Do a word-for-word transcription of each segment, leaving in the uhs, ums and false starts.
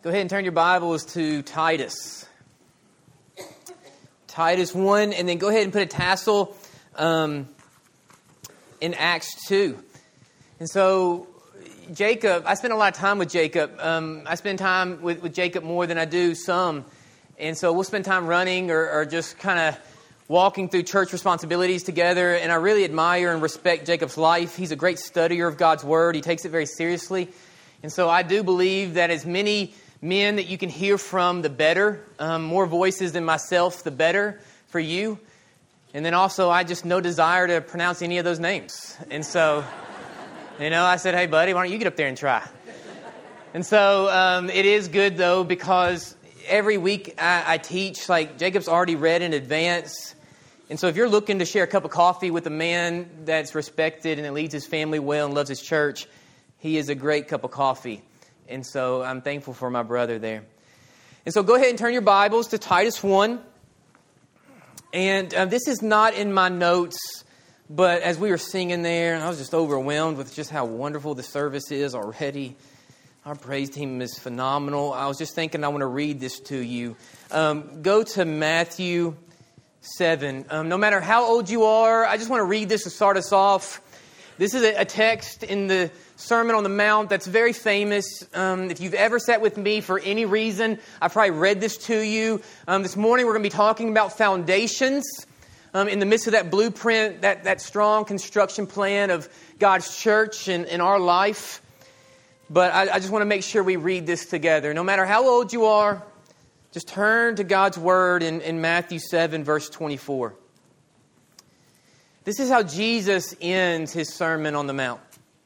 Go ahead and turn your Bibles to Titus. Titus one, and then go ahead and put a tassel um, in Acts two. And so, Jacob, I spend a lot of time with Jacob. Um, I spend time with, with Jacob more than I do some. And so we'll spend time running or, or just kind of walking through church responsibilities together. And I really admire and respect Jacob's life. He's a great studier of God's Word. He takes it very seriously. And so I do believe that as many men that you can hear from, the better. Um, more voices than myself, the better for you. And then also, I just no desire to pronounce any of those names. And so, you know, I said, hey, buddy, why don't you get up there and try? And so um, it is good, though, because every week I, I teach, like Jacob's already read in advance. And so if you're looking to share a cup of coffee with a man that's respected and that leads his family well and loves his church, he is a great cup of coffee. And so I'm thankful for my brother there. And so go ahead and turn your Bibles to Titus one. And uh, this is not in my notes, but as we were singing there, I was just overwhelmed with just how wonderful the service is already. Our praise team is phenomenal. I was just thinking I want to read this to you. Um, go to Matthew seven. Um, no matter how old you are, I just want to read this to start us off. This is a, a text in the Sermon on the Mount that's very famous. Um, if you've ever sat with me for any reason, I've probably read this to you. Um, this morning we're going to be talking about foundations. Um, in the midst of that blueprint, that, that strong construction plan of God's church and, and our life. But I, I just want to make sure we read this together. No matter how old you are, just turn to God's Word in, in Matthew seven, verse twenty-four. This is how Jesus ends His Sermon on the Mount.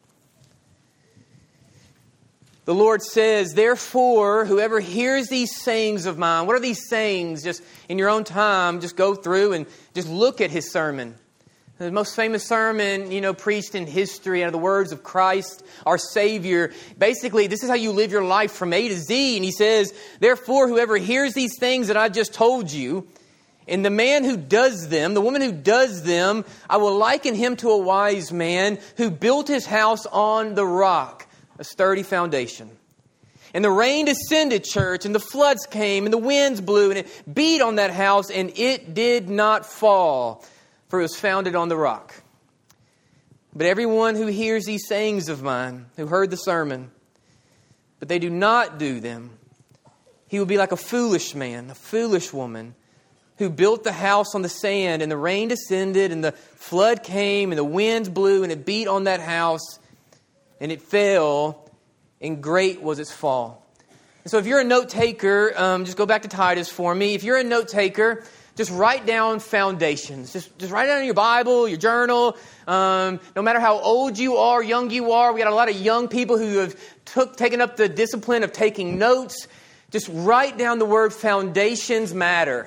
The Lord says, therefore, whoever hears these sayings of mine, what are these sayings? Just in your own time, just go through and just look at His sermon. The most famous sermon, you know, preached in history out of the words of Christ, our Savior. Basically, this is how you live your life from A to Z. And He says, therefore, whoever hears these things that I just told you, and the man who does them, the woman who does them, I will liken him to a wise man who built his house on the rock, a sturdy foundation. And the rain descended, church, and the floods came, and the winds blew, and it beat on that house, and it did not fall, for it was founded on the rock. But everyone who hears these sayings of mine, who heard the sermon, but they do not do them, he will be like a foolish man, a foolish woman, who built the house on the sand, and the rain descended, and the flood came, and the winds blew, and it beat on that house, and it fell, and great was its fall. And so if you're a note taker, um, just go back to Titus for me. If you're a note taker, just write down foundations. Just, just write it down in your Bible, your journal. Um, no matter how old you are, young you are, we got a lot of young people who have took taken up the discipline of taking notes. Just write down the word foundations matter.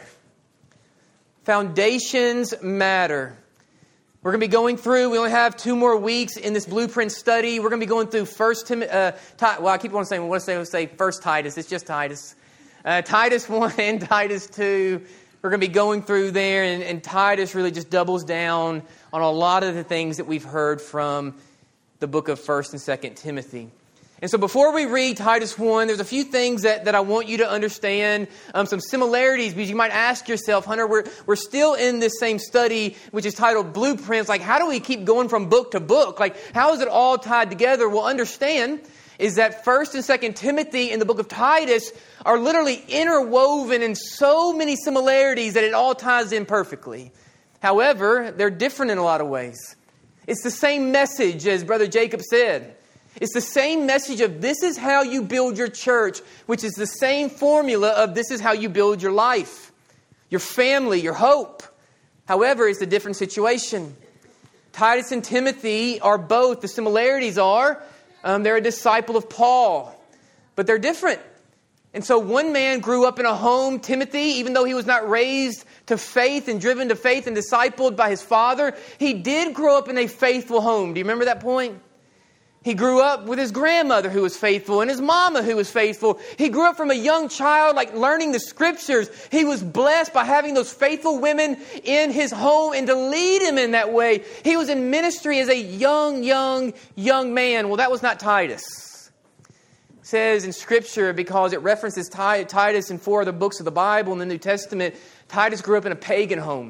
Foundations matter. We're going to be going through, we only have two more weeks in this blueprint study. We're going to be going through First Timothy, uh, Ti- well, I keep on saying, I want to say, I want to say First Titus. It's just Titus. Uh, Titus one and Titus two. We're going to be going through there, and, and Titus really just doubles down on a lot of the things that we've heard from the book of First and Second Timothy. And so before we read Titus one, there's a few things that, that I want you to understand, um, some similarities, because you might ask yourself, Hunter, we're, we're still in this same study, which is titled Blueprints. Like, how do we keep going from book to book? Like, how is it all tied together? Well, understand is that First and Second Timothy and the book of Titus are literally interwoven in so many similarities that it all ties in perfectly. However, they're different in a lot of ways. It's the same message, as Brother Jacob said. It's the same message of this is how you build your church, which is the same formula of this is how you build your life, your family, your hope. However, it's a different situation. Titus and Timothy are both, the similarities are, um, they're a disciple of Paul, but they're different. And so one man grew up in a home, Timothy, even though he was not raised to faith and driven to faith and discipled by his father, he did grow up in a faithful home. Do you remember that point? He grew up with his grandmother who was faithful and his mama who was faithful. He grew up from a young child, like learning the scriptures. He was blessed by having those faithful women in his home and to lead him in that way. He was in ministry as a young, young, young man. Well, that was not Titus. says in Scripture, because it references Titus in four other books of the Bible in the New Testament, Titus grew up in a pagan home.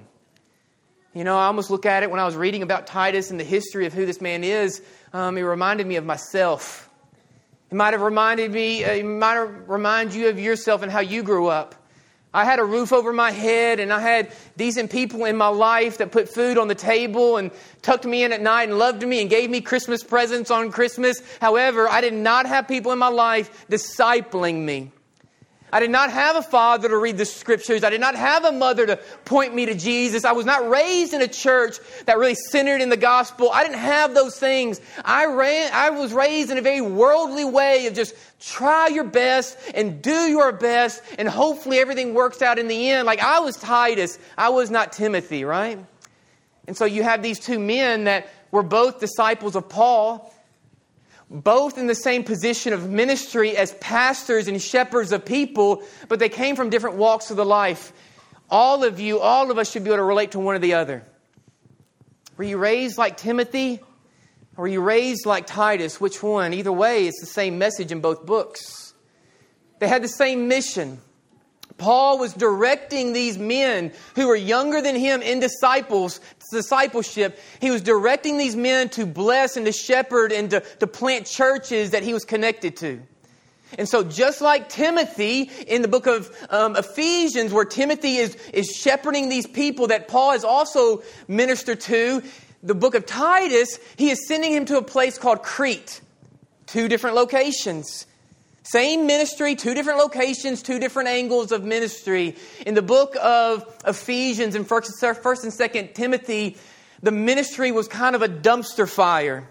You know, I almost look at it when I was reading about Titus and the history of who this man is. Um, it reminded me of myself. It might have reminded me, uh, it might have reminded you of yourself and how you grew up. I had a roof over my head, and I had decent people in my life that put food on the table and tucked me in at night and loved me and gave me Christmas presents on Christmas. However, I did not have people in my life discipling me. I did not have a father to read the Scriptures. I did not have a mother to point me to Jesus. I was not raised in a church that really centered in the gospel. I didn't have those things. I ran, I was raised in a very worldly way of just try your best and do your best, and hopefully everything works out in the end. Like I was Titus. I was not Timothy, right? And so you have these two men that were both disciples of Paul, both in the same position of ministry as pastors and shepherds of people, but they came from different walks of the life. All of you, all of us should be able to relate to one or the other. Were you raised like Timothy? Or were you raised like Titus? Which one? Either way, it's the same message in both books. They had the same mission. Paul was directing these men who were younger than him in disciples, discipleship. He was directing these men to bless and to shepherd and to, to plant churches that he was connected to. And so just like Timothy in the book of um, Ephesians, where Timothy is, is shepherding these people that Paul has also ministered to, the book of Titus, he is sending him to a place called Crete. Two different locations. Same ministry, two different locations, two different angles of ministry. In the book of Ephesians and First and Second Timothy, the ministry was kind of a dumpster fire.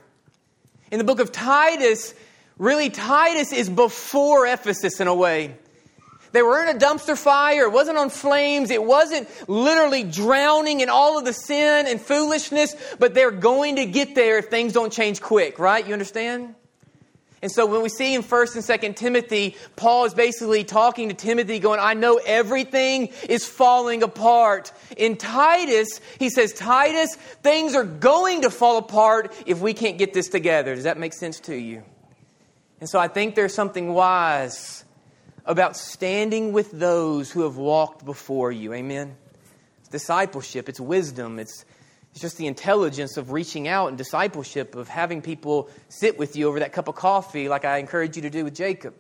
In the book of Titus, really Titus is before Ephesus in a way. They were in a dumpster fire. It wasn't on flames. It wasn't literally drowning in all of the sin and foolishness, but they're going to get there if things don't change quick, right? You understand? And so when we see in First and Second Timothy, Paul is basically talking to Timothy going, I know everything is falling apart. In Titus, he says, Titus, things are going to fall apart if we can't get this together. Does that make sense to you? And so I think there's something wise about standing with those who have walked before you. Amen? It's discipleship. It's wisdom. It's It's just the intelligence of reaching out and discipleship, of having people sit with you over that cup of coffee like I encourage you to do with Jacob.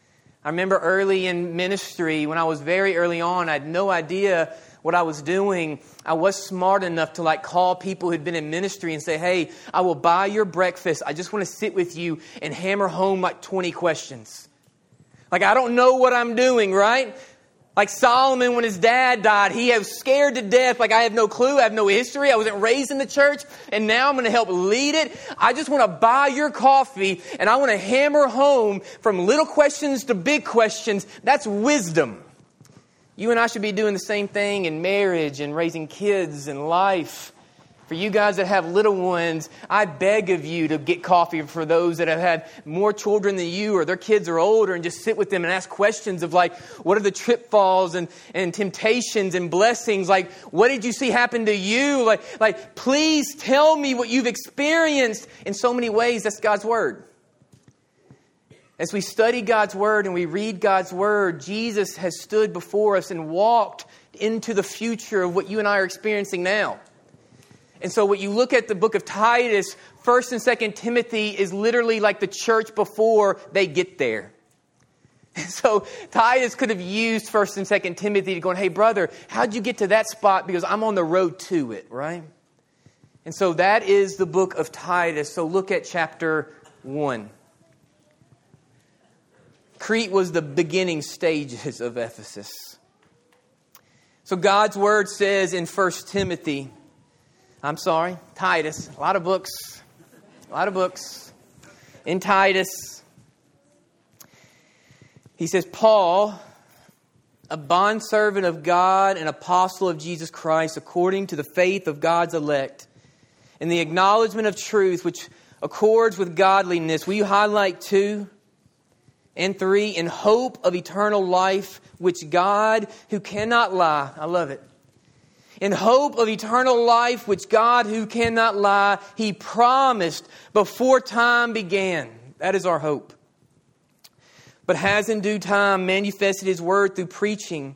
I remember early in ministry, when I was very early on, I had no idea what I was doing. I was smart enough to like call people who'd been in ministry and say, hey, I will buy your breakfast. I just want to sit with you and hammer home like twenty questions. Like I don't know what I'm doing, right? Like Solomon, when his dad died, he was scared to death. Like, I have no clue. I have no history. I wasn't raised in the church. And now I'm going to help lead it. I just want to buy your coffee. And I want to hammer home from little questions to big questions. That's wisdom. You and I should be doing the same thing in marriage and raising kids and life. For you guys that have little ones, I beg of you to get coffee for those that have had more children than you or their kids are older, and just sit with them and ask questions of like, what are the trip falls and, and temptations and blessings? Like, what did you see happen to you? Like, like, please tell me what you've experienced. In so many ways, that's God's Word. As we study God's Word and we read God's Word, Jesus has stood before us and walked into the future of what you and I are experiencing now. And so when you look at the book of Titus, First and Second Timothy is literally like the church before they get there. And so Titus could have used First and Second Timothy to go, hey brother, how'd you get to that spot? Because I'm on the road to it, right? And so that is the book of Titus. So look at chapter one. Crete was the beginning stages of Ephesus. So God's word says in First Timothy, I'm sorry, Titus. A lot of books. A lot of books. In Titus, he says, Paul, a bondservant of God and apostle of Jesus Christ, according to the faith of God's elect, and the acknowledgement of truth which accords with godliness. Will you highlight two and three? In hope of eternal life, which God, who cannot lie, I love it, in hope of eternal life, which God, who cannot lie, He promised before time began. That is our hope. but has in due time manifested His word through preaching,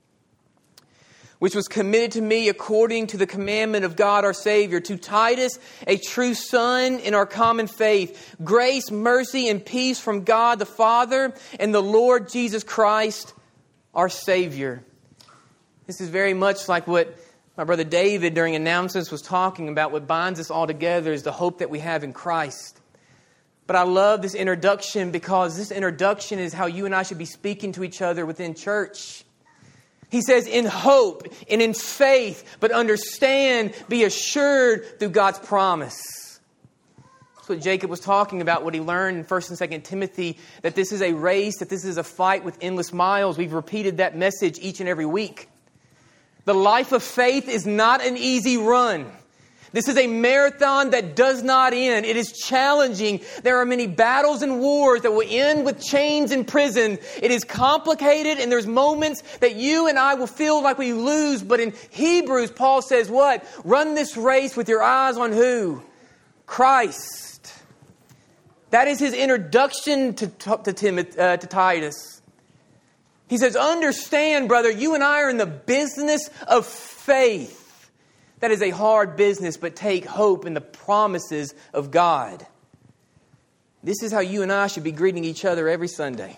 which was committed to me according to the commandment of God our Savior, to Titus, a true son in our common faith. Grace, mercy, and peace from God the Father and the Lord Jesus Christ, our Savior. This is very much like what my brother David during announcements was talking about. What binds us all together is the hope that we have in Christ. But I love this introduction because this introduction is how you and I should be speaking to each other within church. He says, in hope and in faith, but understand, be assured through God's promise. That's what Jacob was talking about, what he learned in First and Second Timothy, that this is a race, that this is a fight with endless miles. We've repeated that message each and every week. The life of faith is not an easy run. This is a marathon that does not end. It is challenging. There are many battles and wars that will end with chains and prison. It is complicated, and there's moments that you and I will feel like we lose. But in Hebrews, Paul says what? Run this race with your eyes on who? Christ. That is his introduction to, to, Timothy, uh, to Titus. He says, understand, brother, you and I are in the business of faith. That is a hard business, but take hope in the promises of God. This is how you and I should be greeting each other every Sunday.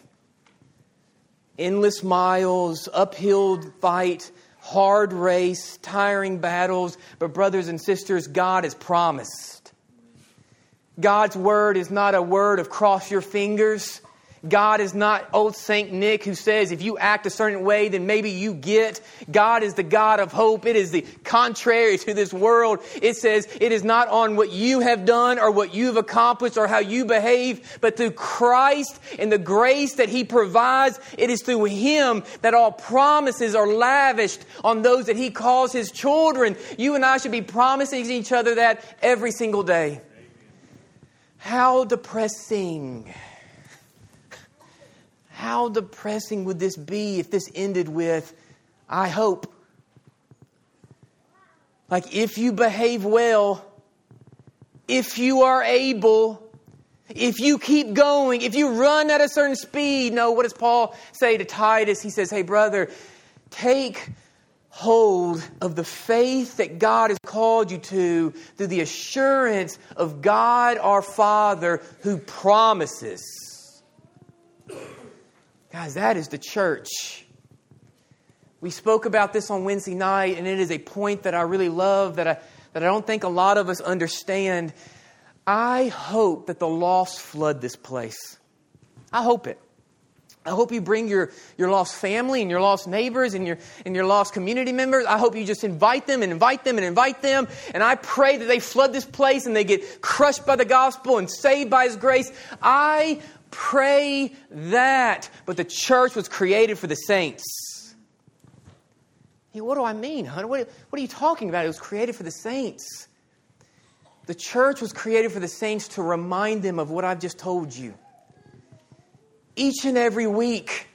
Endless miles, uphill fight, hard race, tiring battles. But brothers and sisters, God has promised. God's word is not a word of cross your fingers. God is not old Saint Nick who says if you act a certain way, then maybe you get. God is the God of hope. It is the contrary to this world. It says it is not on what you have done or what you've accomplished or how you behave, but through Christ and the grace that He provides. It is through Him that all promises are lavished on those that He calls His children. You and I should be promising each other that every single day. How depressing. How depressing would this be if this ended with, I hope. Like if you behave well, if you are able, if you keep going, if you run at a certain speed. No, what does Paul say to Titus? He says, hey brother, take hold of the faith that God has called you to through the assurance of God our Father who promises. Guys, that is the church. We spoke about this on Wednesday night, and it is a point that I really love, that I, that I don't think a lot of us understand. I hope that the lost flood this place. I hope it. I hope you bring your, your lost family and your lost neighbors and your, and your lost community members. I hope you just invite them and invite them and invite them. And I pray that they flood this place and they get crushed by the gospel and saved by His grace. I pray that. But the church was created for the saints. Hey, what do I mean, honey? What, what are you talking about? It was created for the saints. The church was created for the saints to remind them of what I've just told you. Each and every week,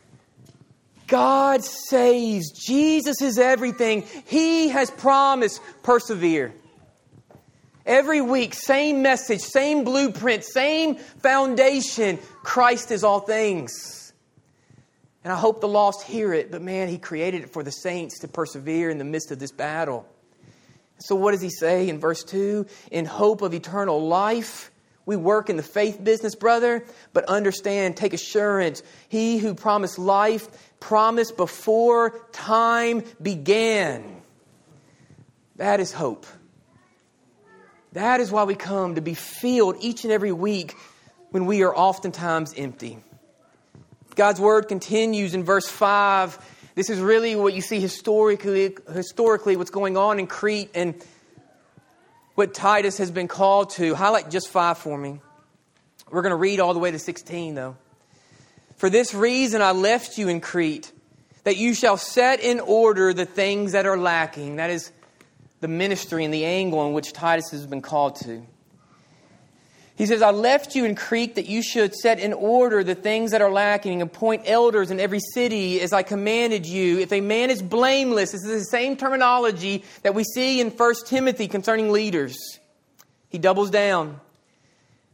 God saves. Jesus is everything. He has promised, persevere. Every week, same message, same blueprint, same foundation. Christ is all things. And I hope the lost hear it, but man, He created it for the saints to persevere in the midst of this battle. So what does He say in verse two? In hope of eternal life. We work in the faith business, brother, but understand, take assurance. He who promised life promised before time began. That is hope. That is why we come, to be filled each and every week when we are oftentimes empty. God's word continues in verse five. This is really what you see historically, historically what's going on in Crete and what Titus has been called to. Highlight just five for me. We're going to read all the way to sixteen, though. For this reason I left you in Crete, that you shall set in order the things that are lacking. That is the ministry and the angle in which Titus has been called to. He says, I left you in Crete that you should set in order the things that are lacking, appoint elders in every city as I commanded you. If a man is blameless, this is the same terminology that we see in First Timothy concerning leaders. He doubles down.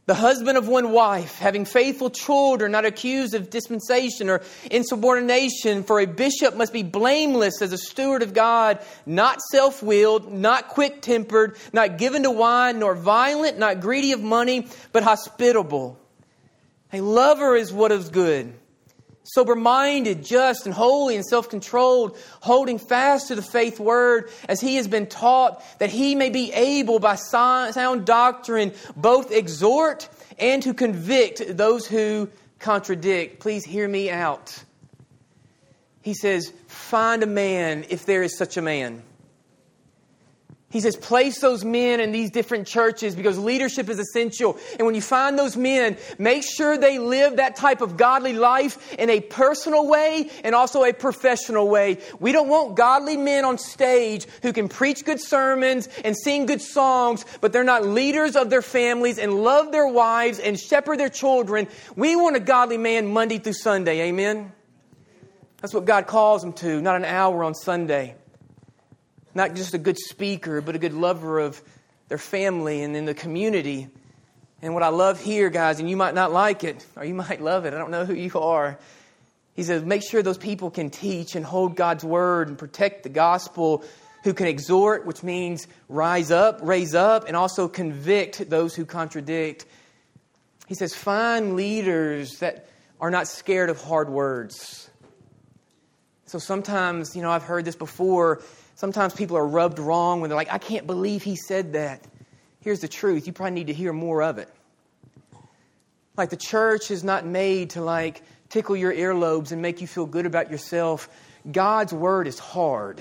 The husband of one wife, having faithful children, not accused of dispensation or insubordination. For a bishop must be blameless as a steward of God, not self-willed, not quick-tempered, not given to wine, nor violent, not greedy of money, but hospitable. A lover is what is good, sober-minded, just and holy and self-controlled, holding fast to the faith word as he has been taught, that he may be able by sound doctrine both exhort and to convict those who contradict. Please hear me out. He says, find a man if there is such a man. He says, place those men in these different churches because leadership is essential. And when you find those men, make sure they live that type of godly life in a personal way and also a professional way. We don't want godly men on stage who can preach good sermons and sing good songs, but they're not leaders of their families and love their wives and shepherd their children. We want a godly man Monday through Sunday. Amen? That's what God calls them to, not an hour on Sunday. Not just a good speaker, but a good lover of their family and in the community. And what I love here, guys, and you might not like it, or you might love it. I don't know who you are. He says, make sure those people can teach and hold God's word and protect the gospel, who can exhort, which means rise up, raise up, and also convict those who contradict. He says, find leaders that are not scared of hard words. So sometimes, you know, I've heard this before. Sometimes people are rubbed wrong when they're like, I can't believe he said that. Here's the truth. You probably need to hear more of it. Like the church is not made to like tickle your earlobes and make you feel good about yourself. God's word is hard.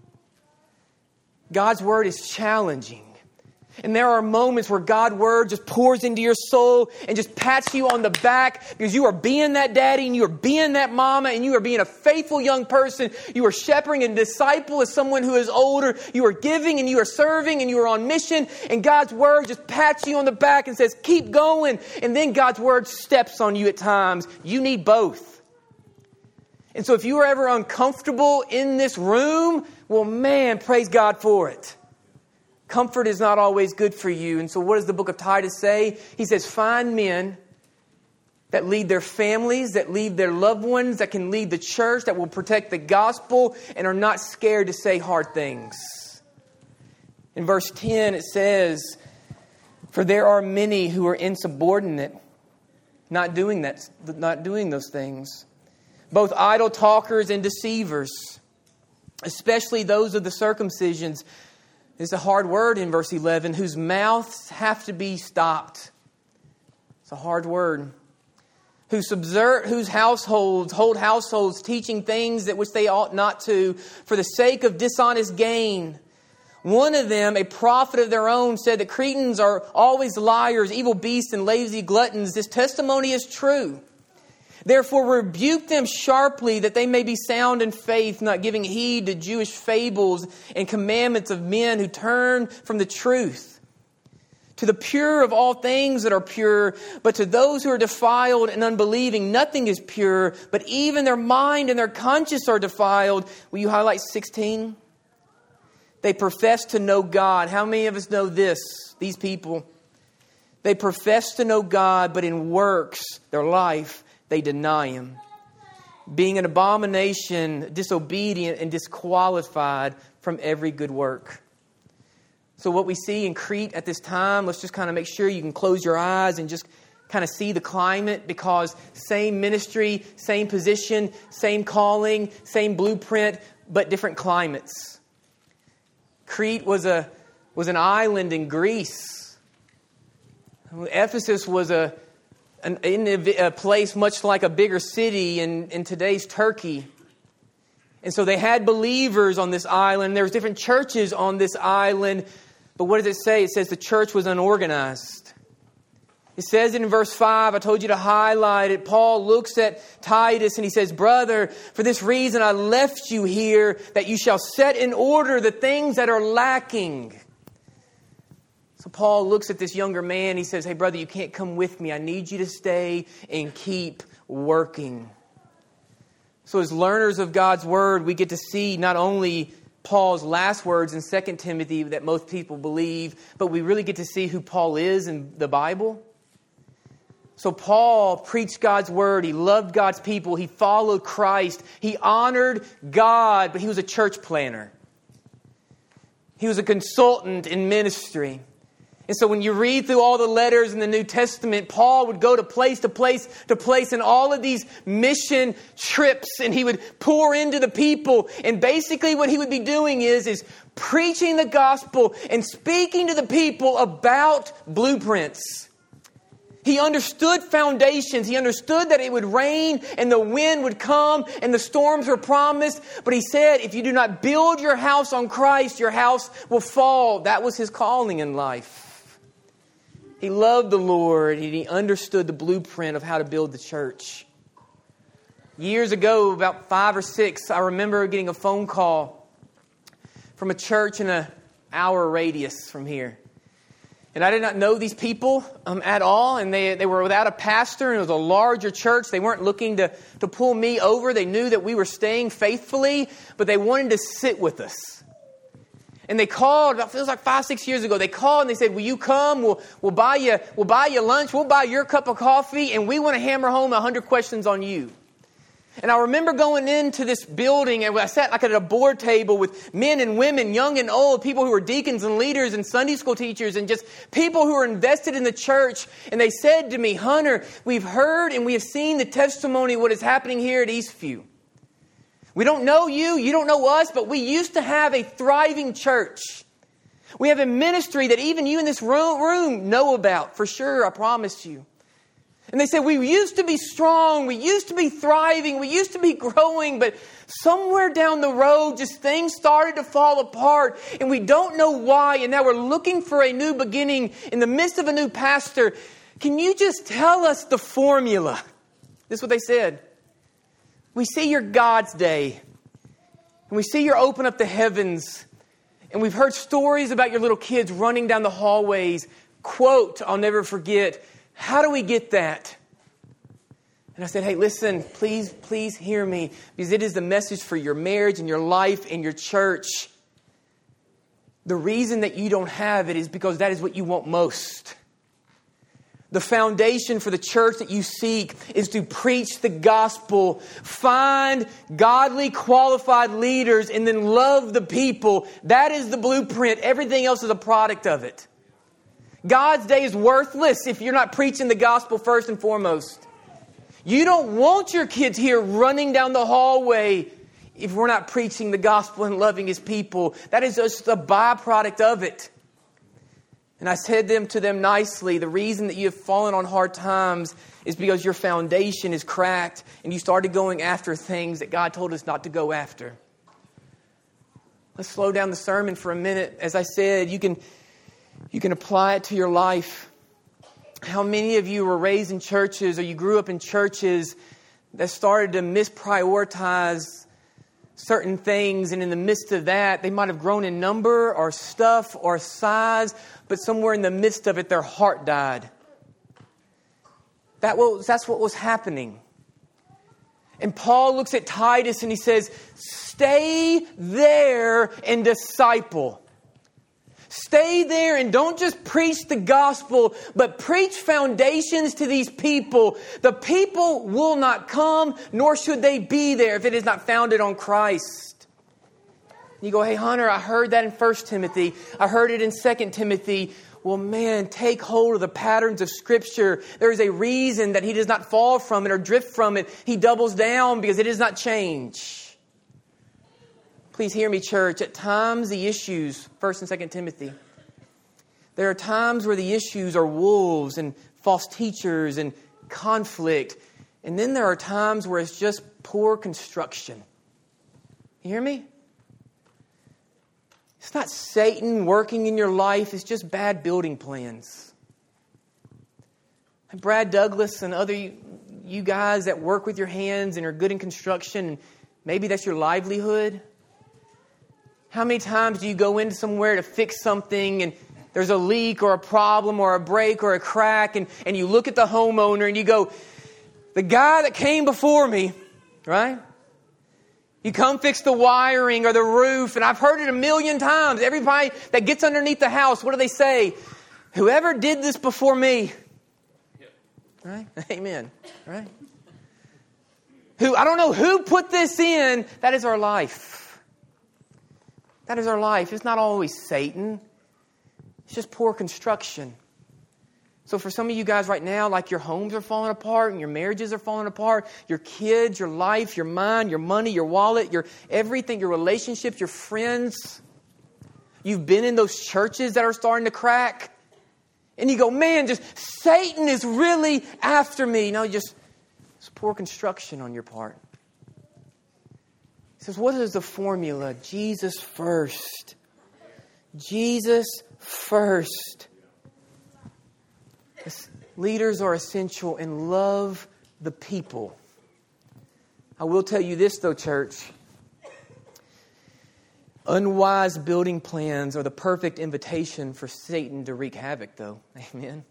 God's word is challenging. And there are moments where God's word just pours into your soul and just pats you on the back because you are being that daddy and you are being that mama and you are being a faithful young person. You are shepherding and disciple as someone who is older. You are giving and you are serving and you are on mission. And God's word just pats you on the back and says, keep going. And then God's word steps on you at times. You need both. And so if you are ever uncomfortable in this room, well, man, praise God for it. Comfort is not always good for you. And so what does the book of Titus say? He says, find men that lead their families, that lead their loved ones, that can lead the church, that will protect the gospel and are not scared to say hard things. In verse ten, it says, for there are many who are insubordinate, not doing that, not doing those things. Both idle talkers and deceivers, especially those of the circumcisions. It's a hard word in verse eleven, whose mouths have to be stopped. It's a hard word. Who subvert, whose households, hold households, teaching things that which they ought not to, for the sake of dishonest gain. One of them, a prophet of their own, said that Cretans are always liars, evil beasts, and lazy gluttons. This testimony is true. Therefore rebuke them sharply, that they may be sound in faith, not giving heed to Jewish fables and commandments of men who turn from the truth. To the pure of all things that are pure, but to those who are defiled and unbelieving, nothing is pure, but even their mind and their conscience are defiled. Will you highlight sixteen? They profess to know God. How many of us know this? These people. They profess to know God, but in works, their life, they deny Him, being an abomination, disobedient, and disqualified from every good work. So what we see in Crete at this time, let's just kind of make sure you can close your eyes and just kind of see the climate, because same ministry, same position, same calling, same blueprint, but different climates. Crete was a was an island in Greece. Ephesus was a An, in a place much like a bigger city in, in today's Turkey. And so they had believers on this island. There was different churches on this island. But what does it say? It says the church was unorganized. It says it in verse five. I told you to highlight it. Paul looks at Titus and he says, brother, for this reason I left you here, that you shall set in order the things that are lacking. So Paul looks at this younger man. He says, hey, brother, you can't come with me. I need you to stay and keep working. So as learners of God's word, we get to see not only Paul's last words in Second Timothy that most people believe, but we really get to see who Paul is in the Bible. So Paul preached God's word. He loved God's people. He followed Christ. He honored God, but he was a church planner. He was a consultant in ministry. And so when you read through all the letters in the New Testament, Paul would go to place to place to place in all of these mission trips, and he would pour into the people. And basically what he would be doing is, is preaching the gospel and speaking to the people about blueprints. He understood foundations. He understood that it would rain and the wind would come and the storms were promised. But he said, if you do not build your house on Christ, your house will fall. That was his calling in life. He loved the Lord and he understood the blueprint of how to build the church. Years ago, about five or six, I remember getting a phone call from a church in an hour radius from here. And I did not know these people um, at all. And they, they were without a pastor. And it was a larger church. They weren't looking to, to pull me over. They knew that we were staying faithfully. But they wanted to sit with us. And they called, it feels like five, six years ago. They called and they said, will you come? We'll, we'll, buy you, we'll buy you lunch. We'll buy your cup of coffee. And we want to hammer home a hundred questions on you. And I remember going into this building and I sat like at a board table with men and women, young and old, people who were deacons and leaders and Sunday school teachers and just people who were invested in the church. And they said to me, Hunter, we've heard and we have seen the testimony of what is happening here at Eastview. We don't know you, you don't know us, but we used to have a thriving church. We have a ministry that even you in this room know about, for sure, I promise you. And they said, we used to be strong, we used to be thriving, we used to be growing, but somewhere down the road, just things started to fall apart, and we don't know why, and now we're looking for a new beginning in the midst of a new pastor. Can you just tell us the formula? This is what they said. We see your God's day, and we see your open up the heavens, and we've heard stories about your little kids running down the hallways. Quote, I'll never forget, how do we get that? And I said, hey, listen, please, please hear me, because it is the message for your marriage and your life and your church. The reason that you don't have it is because that is what you want most. The foundation for the church that you seek is to preach the gospel, find godly, qualified leaders, and then love the people. That is the blueprint. Everything else is a product of it. God's day is worthless if you're not preaching the gospel first and foremost. You don't want your kids here running down the hallway if we're not preaching the gospel and loving His people. That is just a byproduct of it. And I said them to them nicely, the reason that you have fallen on hard times is because your foundation is cracked and you started going after things that God told us not to go after. Let's slow down the sermon for a minute. As I said, you can... You can apply it to your life. How many of you were raised in churches or you grew up in churches that started to misprioritize certain things, and in the midst of that, they might have grown in number or stuff or size, but somewhere in the midst of it, their heart died. That was, that's what was happening. And Paul looks at Titus and he says, stay there and disciple. Stay there and don't just preach the gospel, but preach foundations to these people. The people will not come, nor should they be there if it is not founded on Christ. You go, hey, Hunter, I heard that in First Timothy. I heard it in Second Timothy. Well, man, take hold of the patterns of Scripture. There is a reason that he does not fall from it or drift from it. He doubles down because it does not change. Please hear me, church. At times, the issues, First and Second Timothy, there are times where the issues are wolves and false teachers and conflict. And then there are times where it's just poor construction. You hear me? It's not Satan working in your life. It's just bad building plans. And Brad Douglas and other you guys that work with your hands and are good in construction, maybe that's your livelihood. How many times do you go into somewhere to fix something and there's a leak or a problem or a break or a crack, and, and you look at the homeowner and you go, the guy that came before me, right? You come fix the wiring or the roof, and I've heard it a million times. Everybody that gets underneath the house, what do they say? Whoever did this before me. Right? Amen. Right? Who, I don't know who put this in. That is our life. That is our life. It's not always Satan. It's just poor construction. So for some of you guys right now, like your homes are falling apart and your marriages are falling apart, your kids, your life, your mind, your money, your wallet, your everything, your relationships, your friends. You've been in those churches that are starting to crack. And you go, man, just Satan is really after me. No, just it's poor construction on your part. He says, what is the formula? Jesus first. Jesus first. Leaders are essential and love the people. I will tell you this, though, church. Unwise building plans are the perfect invitation for Satan to wreak havoc, though. Amen.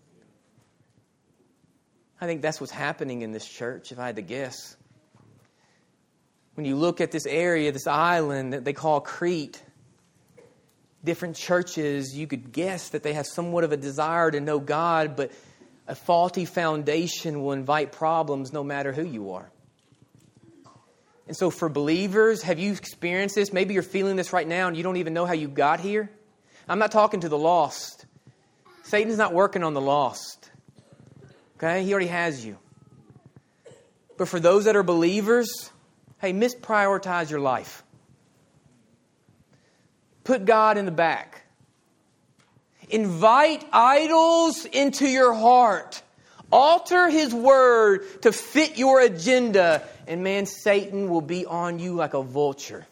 I think that's what's happening in this church, if I had to guess. When you look at this area, this island that they call Crete, different churches, you could guess that they have somewhat of a desire to know God, but a faulty foundation will invite problems no matter who you are. And so for believers, have you experienced this? Maybe you're feeling this right now and you don't even know how you got here. I'm not talking to the lost. Satan's not working on the lost. Okay? He already has you. But for those that are believers, hey, misprioritize your life. Put God in the back. Invite idols into your heart. Alter His word to fit your agenda. And man, Satan will be on you like a vulture.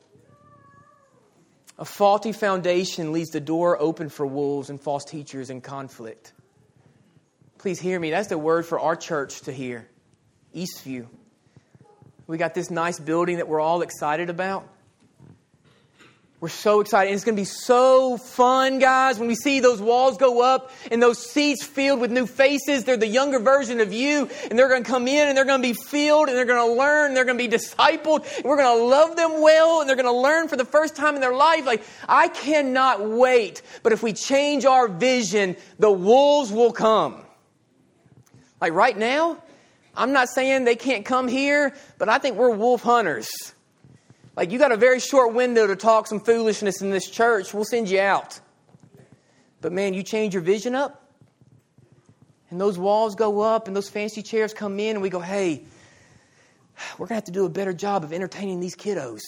A faulty foundation leaves the door open for wolves and false teachers and conflict. Please hear me. That's the word for our church to hear. Eastview. We got this nice building that we're all excited about. We're so excited. And it's going to be so fun, guys, when we see those walls go up and those seats filled with new faces. They're the younger version of you. And they're going to come in and they're going to be filled and they're going to learn. And they're going to be discipled. And we're going to love them well. And they're going to learn for the first time in their life. Like, I cannot wait. But if we change our vision, the wolves will come. Like right now, I'm not saying they can't come here, but I think we're wolf hunters. Like, you got a very short window to talk some foolishness in this church. We'll send you out. But man, you change your vision up. And those walls go up and those fancy chairs come in and we go, hey, we're going to have to do a better job of entertaining these kiddos.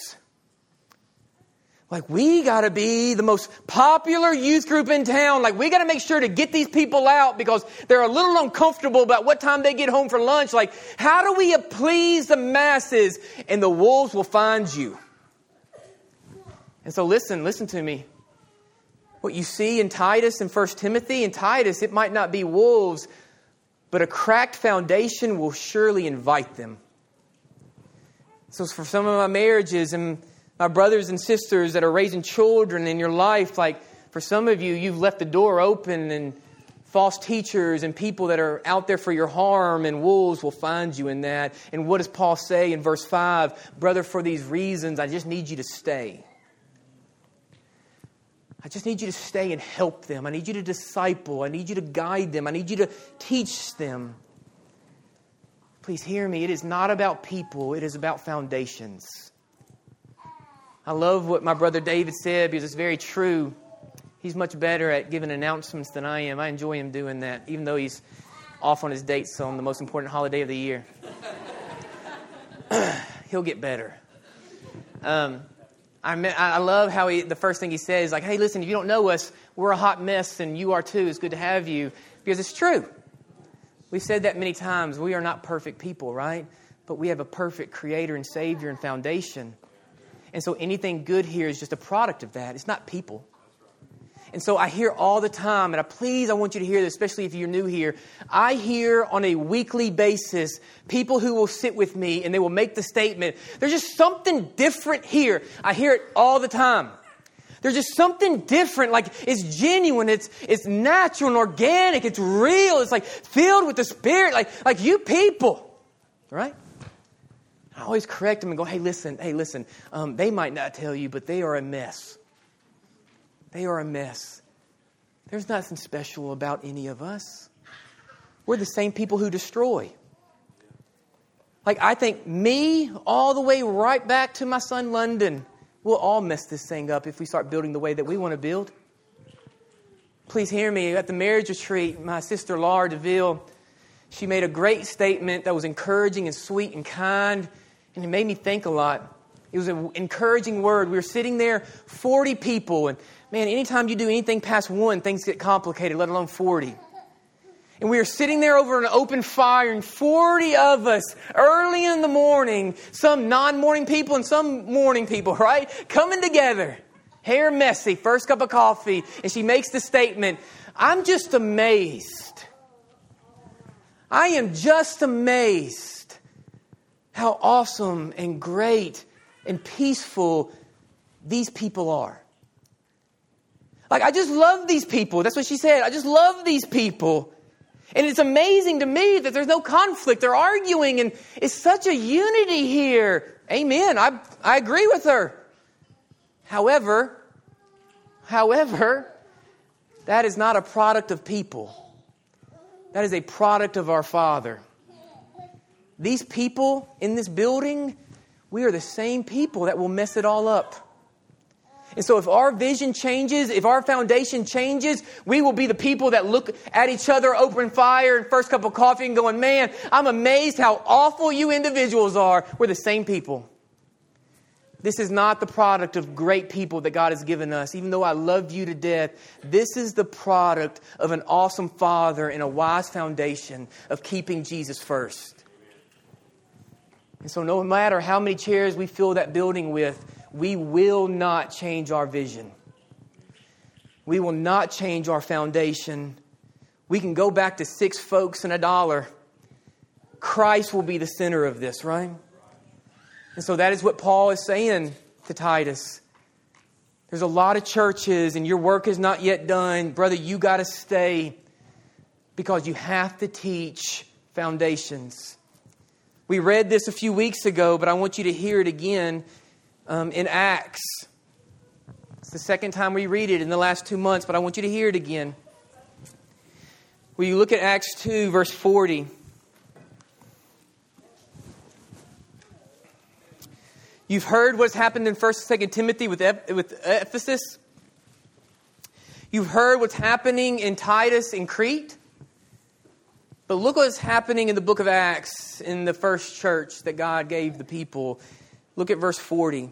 Like, we got to be the most popular youth group in town. Like, we got to make sure to get these people out because they're a little uncomfortable about what time they get home for lunch. Like, how do we please the masses? And the wolves will find you. And so listen, listen to me. What you see in Titus and First Timothy, in Titus, it might not be wolves, but a cracked foundation will surely invite them. So for some of my marriages and my brothers and sisters that are raising children in your life, like for some of you, you've left the door open and false teachers and people that are out there for your harm and wolves will find you in that. And what does Paul say in verse five? Brother, for these reasons, I just need you to stay. I just need you to stay and help them. I need you to disciple. I need you to guide them. I need you to teach them. Please hear me. It is not about people. It is about foundations. I love what my brother David said because it's very true. He's much better at giving announcements than I am. I enjoy him doing that, even though he's off on his dates on the most important holiday of the year. He'll get better. Um, I, I love how he, the first thing he says is like, hey, listen, if you don't know us, we're a hot mess and you are too. It's good to have you. Because it's true. We've said that many times. We are not perfect people, right? But we have a perfect Creator and Savior and foundation. And so anything good here is just a product of that. It's not people. And so I hear all the time, and I please, I want you to hear this, especially if you're new here. I hear on a weekly basis people who will sit with me and they will make the statement, there's just something different here. I hear it all the time. There's just something different. Like, it's genuine, it's it's natural and organic, it's real, it's like filled with the Spirit, like, like you people. Right? I always correct them and go, hey, listen, hey, listen, um, they might not tell you, but they are a mess. They are a mess. There's nothing special about any of us. we're the same people who destroy. Like, I think me all the way right back to my son London, we'll all mess this thing up if we start building the way that we want to build. Please hear me. At the marriage retreat, my sister Laura DeVille, she made a great statement that was encouraging and sweet and kind, and it made me think a lot. It was an encouraging word. We were sitting there, forty people, and man, anytime you do anything past one, things get complicated, let alone forty. And we were sitting there over an open fire, and forty of us, early in the morning, some non-morning people and some morning people, right? Coming together, hair messy, first cup of coffee, and she makes the statement, I'm just amazed. I am just amazed how awesome and great and peaceful these people are. Like, I just love these people. That's what she said. I just love these people. And it's amazing to me that there's no conflict. They're arguing, and it's such a unity here. Amen. I, I agree with her. However, however, that is not a product of people. That is a product of our Father. These people in this building, we are the same people that will mess it all up. And so if our vision changes, if our foundation changes, we will be the people that look at each other, open fire, and first cup of coffee and going, man, I'm amazed how awful you individuals are. We're the same people. This is not the product of great people that God has given us. Even though I love you to death, this is the product of an awesome Father and a wise foundation of keeping Jesus first. And so no matter how many chairs we fill that building with, we will not change our vision. We will not change our foundation. We can go back to six folks and a dollar. Christ will be the center of this, right? And so that is what Paul is saying to Titus. There's a lot of churches and your work is not yet done. Brother, you got to stay because you have to teach foundations. We read this a few weeks ago, but I want you to hear it again. Um, in Acts. It's the second time we read it in the last two months, but I want you to hear it again. Will you look at Acts two, verse forty? You've heard what's happened in First and Second Timothy with, with Ephesus. You've heard what's happening in Titus and Crete. But look what's happening in the book of Acts in the first church that God gave the people. Look at verse forty.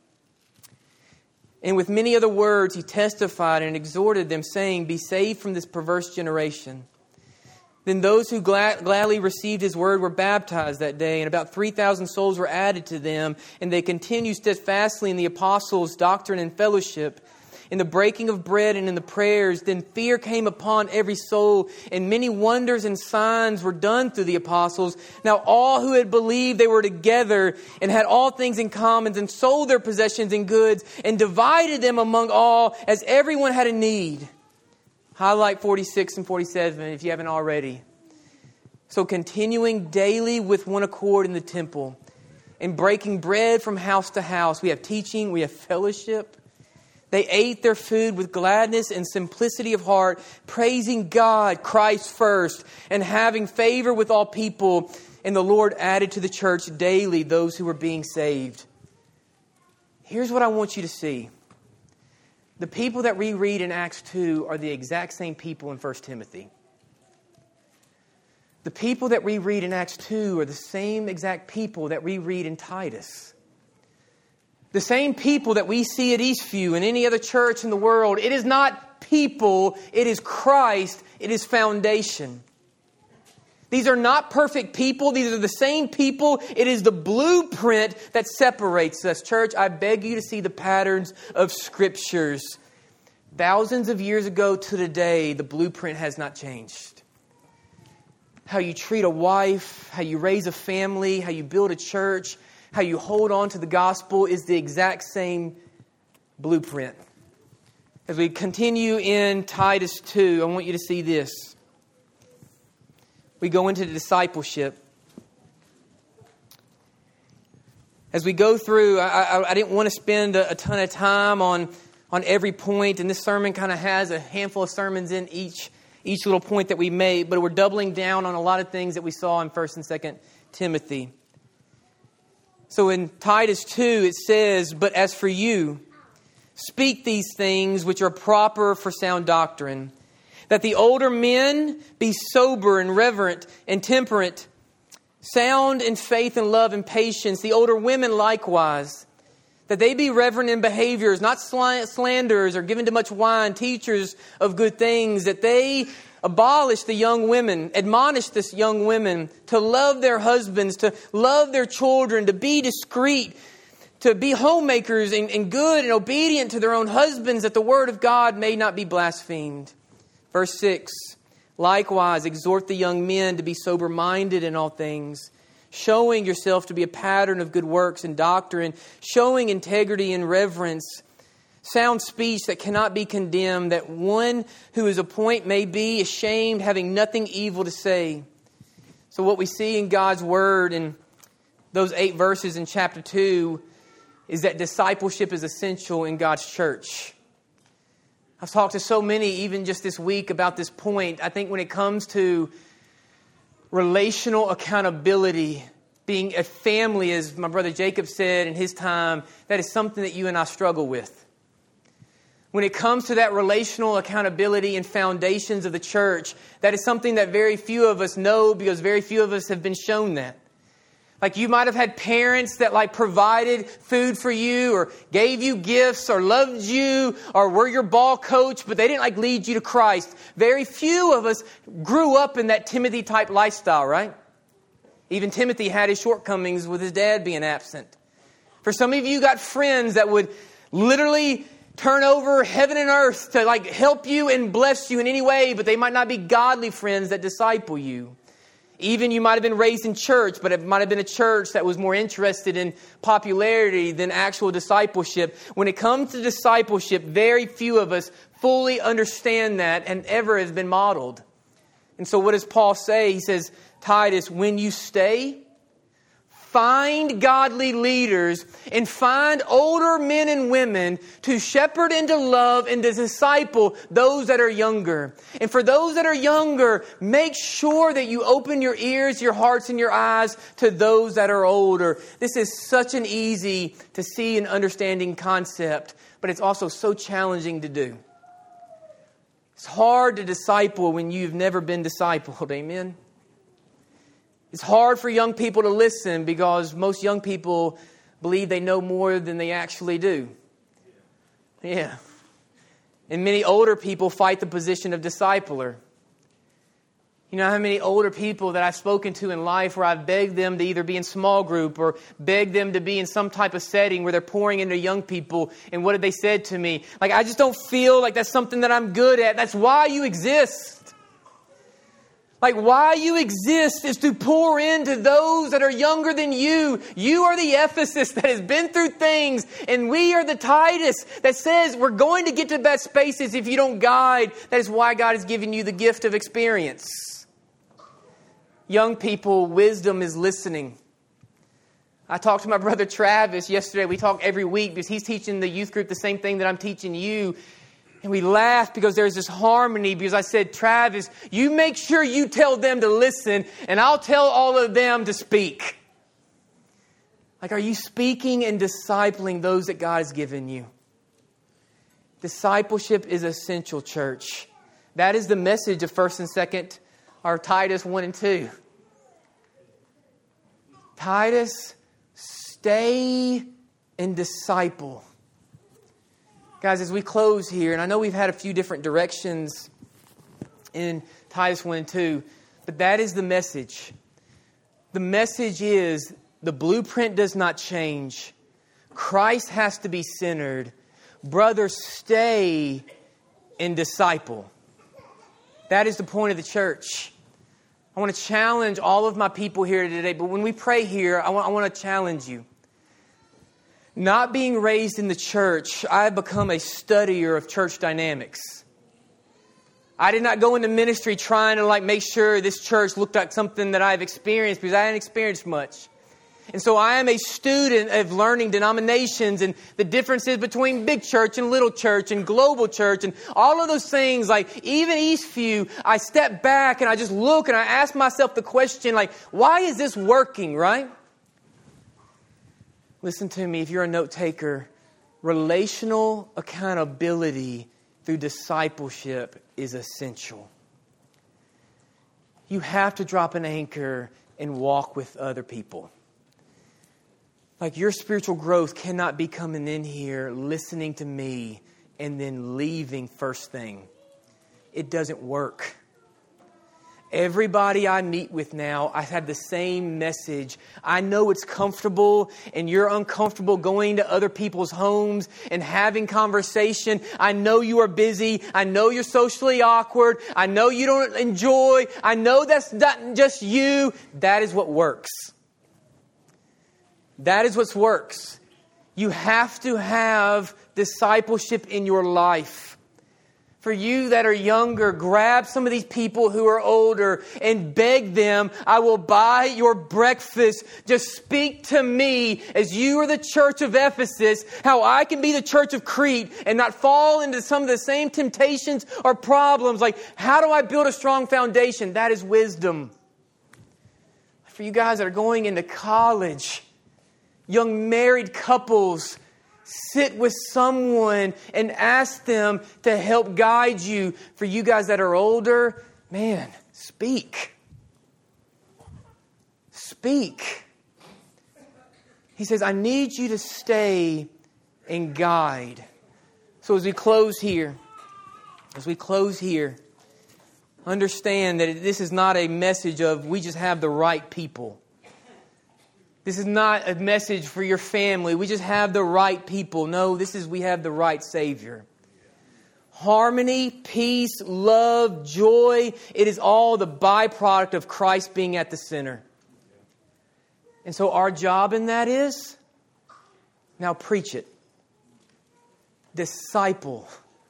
And with many other words he testified and exhorted them, saying, be saved from this perverse generation. Then those who glad, gladly received his word were baptized that day, and about three thousand souls were added to them. And they continued steadfastly in the apostles' doctrine and fellowship, in the breaking of bread and in the prayers. Then fear came upon every soul, and many wonders and signs were done through the apostles. Now all who had believed, they were together and had all things in common, and sold their possessions and goods and divided them among all as everyone had a need. Highlight forty-six and forty-seven if you haven't already. So continuing daily with one accord in the temple and breaking bread from house to house. We have teaching, we have fellowship. They ate their food with gladness and simplicity of heart, praising God, Christ first, and having favor with all people. And the Lord added to the church daily those who were being saved. Here's what I want you to see. The people that we read in Acts two are the exact same people in First Timothy. The people that we read in Acts two are the same exact people that we read in Titus. The same people that we see at Eastview and any other church in the world. It is not people, it is Christ, it is foundation. These are not perfect people. These are the same people. It is the blueprint that separates us. Church, I beg you to see the patterns of Scriptures. Thousands of years ago to today, the blueprint has not changed. How you treat a wife, how you raise a family, how you build a church, how you hold on to the gospel is the exact same blueprint. As we continue in Titus two, I want you to see this. We go into discipleship. As we go through, I, I, I didn't want to spend a, a ton of time on, on every point, and this sermon kind of has a handful of sermons in each each little point that we made, but we're doubling down on a lot of things that we saw in First and Second Timothy. So in Titus two, it says, "But as for you, speak these things which are proper for sound doctrine, that the older men be sober and reverent and temperate, sound in faith and love and patience, the older women likewise, that they be reverent in behaviors, not slanderers or given to much wine, teachers of good things, that they abolish the young women, admonish this young women to love their husbands, to love their children, to be discreet, to be homemakers and, and good and obedient to their own husbands, that the word of God may not be blasphemed." Verse six, "Likewise, exhort the young men to be sober-minded in all things, showing yourself to be a pattern of good works and doctrine, showing integrity and reverence, sound speech that cannot be condemned, that one who is a point may be ashamed, having nothing evil to say." So what we see in God's Word in those eight verses in chapter two is that discipleship is essential in God's church. I've talked to so many, even just this week, about this point. I think when it comes to relational accountability, being a family, as my brother Jacob said in his time, that is something that you and I struggle with. When it comes to that relational accountability and foundations of the church, that is something that very few of us know, because very few of us have been shown that. Like, you might have had parents that like provided food for you, or gave you gifts, or loved you, or were your ball coach, but they didn't like lead you to Christ. Very few of us grew up in that Timothy type lifestyle, right? Even Timothy had his shortcomings with his dad being absent. For some of you, you got friends that would literally turn over heaven and earth to like help you and bless you in any way, but they might not be godly friends that disciple you. Even you might have been raised in church, but it might have been a church that was more interested in popularity than actual discipleship. When it comes to discipleship, very few of us fully understand that and ever has been modeled. And so what does Paul say? He says, "Titus, when you stay, find godly leaders and find older men and women to shepherd and to love and to disciple those that are younger. And for those that are younger, make sure that you open your ears, your hearts, and your eyes to those that are older." This is such an easy to see and understanding concept, but it's also so challenging to do. It's hard to disciple when you've never been discipled. Amen? It's hard for young people to listen because most young people believe they know more than they actually do. Yeah. And many older people fight the position of discipler. You know how many older people that I've spoken to in life where I've begged them to either be in small group or begged them to be in some type of setting where they're pouring into young people. And what have they said to me? Like, "I just don't feel like that's something that I'm good at." That's why you exist. Like, why you exist is to pour into those that are younger than you. You are the Ephesus that has been through things, and we are the Titus that says we're going to get to bad spaces if you don't guide. That is why God has given you the gift of experience. Young people, wisdom is listening. I talked to my brother Travis yesterday. We talk every week because he's teaching the youth group the same thing that I'm teaching you. And we laughed because there's this harmony, because I said, "Travis, you make sure you tell them to listen, and I'll tell all of them to speak." Like, are you speaking and discipling those that God has given you? Discipleship is essential, church. That is the message of First and Second, or Titus one and two. Titus, stay and disciple. Guys, as we close here, and I know we've had a few different directions in Titus one and two, but that is the message. The message is the blueprint does not change. Christ has to be centered. Brothers, stay and disciple. That is the point of the church. I want to challenge all of my people here today, but when we pray here, I want, I want to challenge you. Not being raised in the church, I have become a studier of church dynamics. I did not go into ministry trying to like make sure this church looked like something that I've experienced, because I hadn't experienced much. And so I am a student of learning denominations and the differences between big church and little church and global church and all of those things. Like even Eastview, I step back and I just look and I ask myself the question, like, why is this working, right? Listen to me, if you're a note taker, relational accountability through discipleship is essential. You have to drop an anchor and walk with other people. Like your spiritual growth cannot be coming in here, listening to me, and then leaving first thing. It doesn't work. Everybody I meet with now, I have the same message. I know it's comfortable and you're uncomfortable going to other people's homes and having conversation. I know you are busy. I know you're socially awkward. I know you don't enjoy. I know that's not just you. That is what works. That is what works. You have to have discipleship in your life. For you that are younger, grab some of these people who are older and beg them, I will buy your breakfast. Just speak to me as you are the church of Ephesus, how I can be the church of Crete and not fall into some of the same temptations or problems. Like, how do I build a strong foundation? That is wisdom. For you guys that are going into college, young married couples, sit with someone and ask them to help guide you. For you guys that are older, man, speak. Speak. He says, I need you to stay and guide. So as we close here, as we close here, understand that this is not a message of we just have the right people. This is not a message for your family. We just have the right people. No, this is we have the right Savior. Harmony, peace, love, joy. It is all the byproduct of Christ being at the center. And so our job in that is, now preach it. Disciple.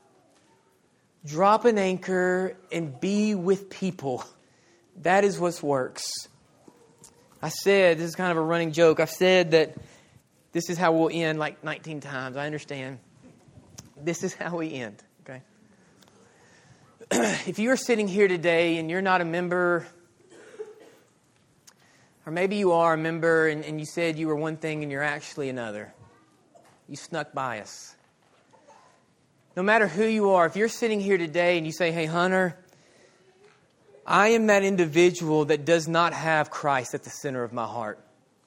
Drop an anchor and be with people. That is what works. I said, this is kind of a running joke, I've said that this is how we'll end like nineteen times. I understand. This is how we end, okay? If you are sitting here today and you're not a member, or maybe you are a member and, and you said you were one thing and you're actually another. You snuck by us. No matter who you are, if you're sitting here today and you say, hey, Hunter, I am that individual that does not have Christ at the center of my heart.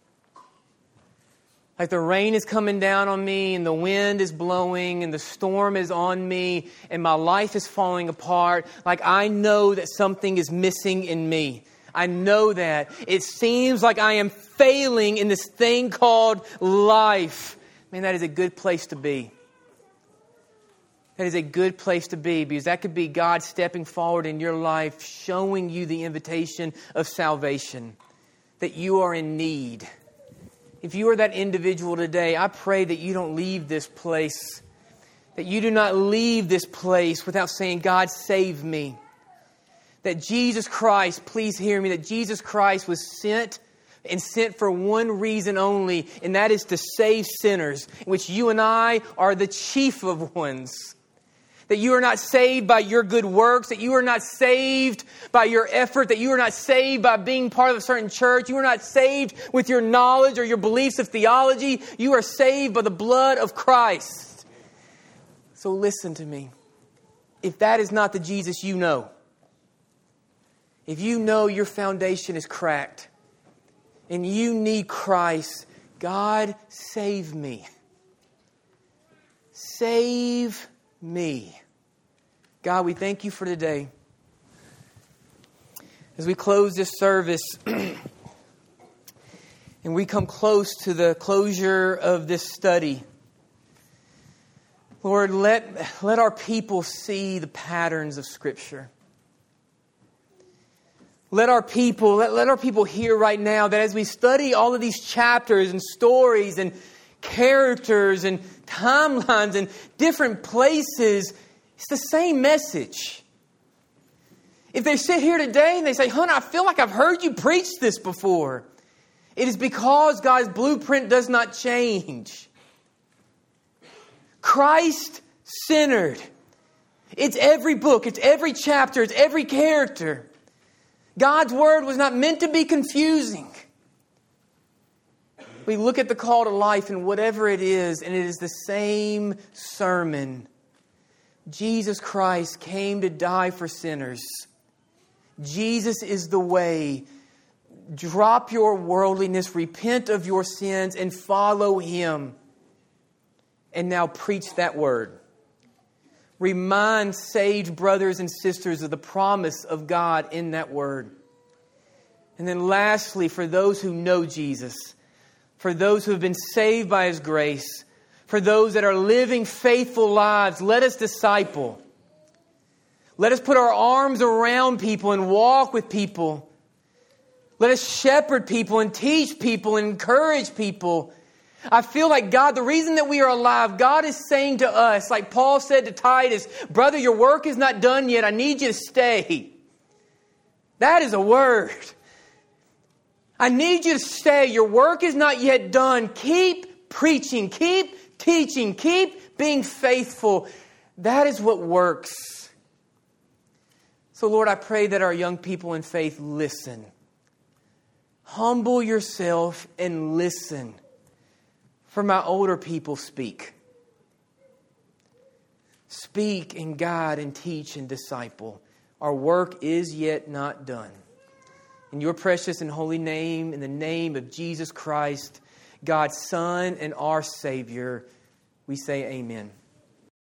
Like the rain is coming down on me and the wind is blowing and the storm is on me and my life is falling apart. Like I know that something is missing in me. I know that. It seems like I am failing in this thing called life. Man, that is a good place to be. That is a good place to be because that could be God stepping forward in your life, showing you the invitation of salvation, that you are in need. If you are that individual today, I pray that you don't leave this place, that you do not leave this place without saying, God, save me. That Jesus Christ, please hear me, that Jesus Christ was sent and sent for one reason only, and that is to save sinners, in which you and I are the chief of ones. That you are not saved by your good works, that you are not saved by your effort, that you are not saved by being part of a certain church. You are not saved with your knowledge or your beliefs of theology. You are saved by the blood of Christ. So listen to me. If that is not the Jesus you know, if you know your foundation is cracked and you need Christ, God, save me. Save me. God, we thank you for today. As we close this service and we come close to the closure of this study, Lord, let, let our people see the patterns of Scripture. Let our people, let, let our people hear right now that as we study all of these chapters and stories and characters and timelines and different places, it's the same message. If they sit here today and they say, Hunter, I feel like I've heard you preach this before. It is because God's blueprint does not change. Christ-centered. It's every book, it's every chapter, it's every character. God's Word was not meant to be confusing. We look at the call to life and whatever it is, and it is the same sermon. Jesus Christ came to die for sinners. Jesus is the way. Drop your worldliness, repent of your sins, and follow Him. And now preach that word. Remind saved brothers and sisters of the promise of God in that word. And then lastly, for those who know Jesus, for those who have been saved by His grace, for those that are living faithful lives, let us disciple. Let us put our arms around people and walk with people. Let us shepherd people and teach people and encourage people. I feel like God, the reason that we are alive, God is saying to us, like Paul said to Titus, brother, your work is not done yet. I need you to stay. That is a word. I need you to stay. Your work is not yet done. Keep preaching. Keep teaching. Keep being faithful. That is what works. So Lord, I pray that our young people in faith listen. Humble yourself and listen. For my older people, speak. Speak and guide and teach and disciple. Our work is yet not done. In your precious and holy name, in the name of Jesus Christ, God's Son and our Savior, we say amen.